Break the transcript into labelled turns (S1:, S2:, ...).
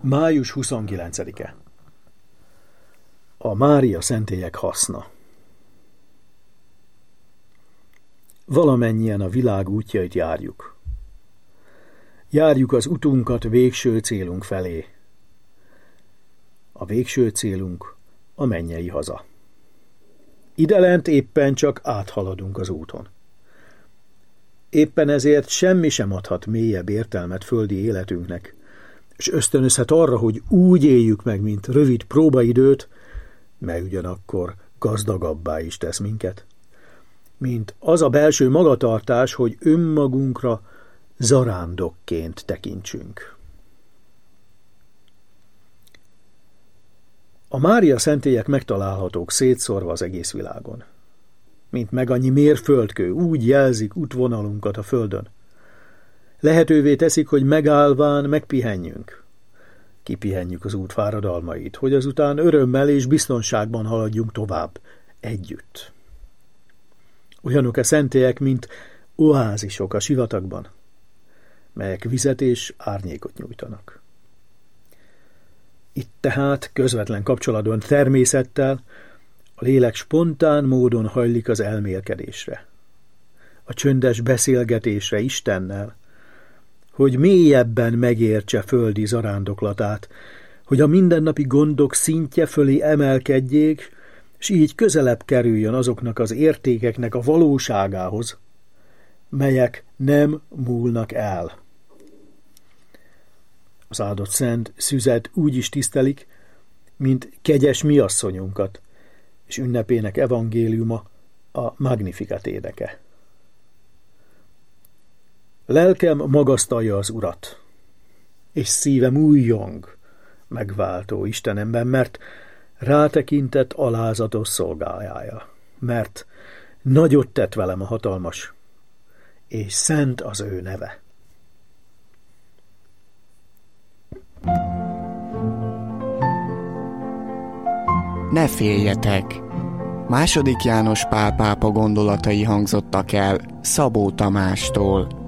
S1: Május 29-e. A Mária szentélyek haszna. Valamennyien a világ útjait járjuk. Járjuk az utunkat végső célunk felé. A végső célunk a mennyei haza. Idelent éppen csak áthaladunk az úton. Éppen ezért semmi sem adhat mélyebb értelmet földi életünknek, és ösztönözhet arra, hogy úgy éljük meg, mint rövid próbaidőt, mely ugyanakkor gazdagabbá is tesz minket, mint az a belső magatartás, hogy önmagunkra zarándokként tekintsünk. A Mária szentélyek megtalálhatók szétszórva az egész világon. Mint meg annyi mérföldkő, úgy jelzik útvonalunkat a földön. Lehetővé teszik, hogy megállván megpihenjünk. Kipihenjük az út fáradalmait, hogy azután örömmel és biztonságban haladjunk tovább, együtt. Olyanok a szentélyek, mint oázisok a sivatagban, melyek vizet és árnyékot nyújtanak. Itt tehát közvetlen kapcsolatban természettel a lélek spontán módon hajlik az elmélkedésre, a csöndes beszélgetésre Istennel, hogy mélyebben megértse földi zarándoklatát, hogy a mindennapi gondok szintje fölé emelkedjék, s így közelebb kerüljön azoknak az értékeknek a valóságához, melyek nem múlnak el. Az áldott szent szüzet úgy is tisztelik, mint kegyes miasszonyunkat, és ünnepének evangéliuma a Magnificat éneke. Lelkem magasztalja az Urat, és szívem újjong megváltó Istenemben, mert rátekintett alázatos szolgájára, mert nagyot tett velem a hatalmas, és szent az ő neve.
S2: Ne féljetek! II. János Pál pápa gondolatai hangzottak el Szabó Tamástól.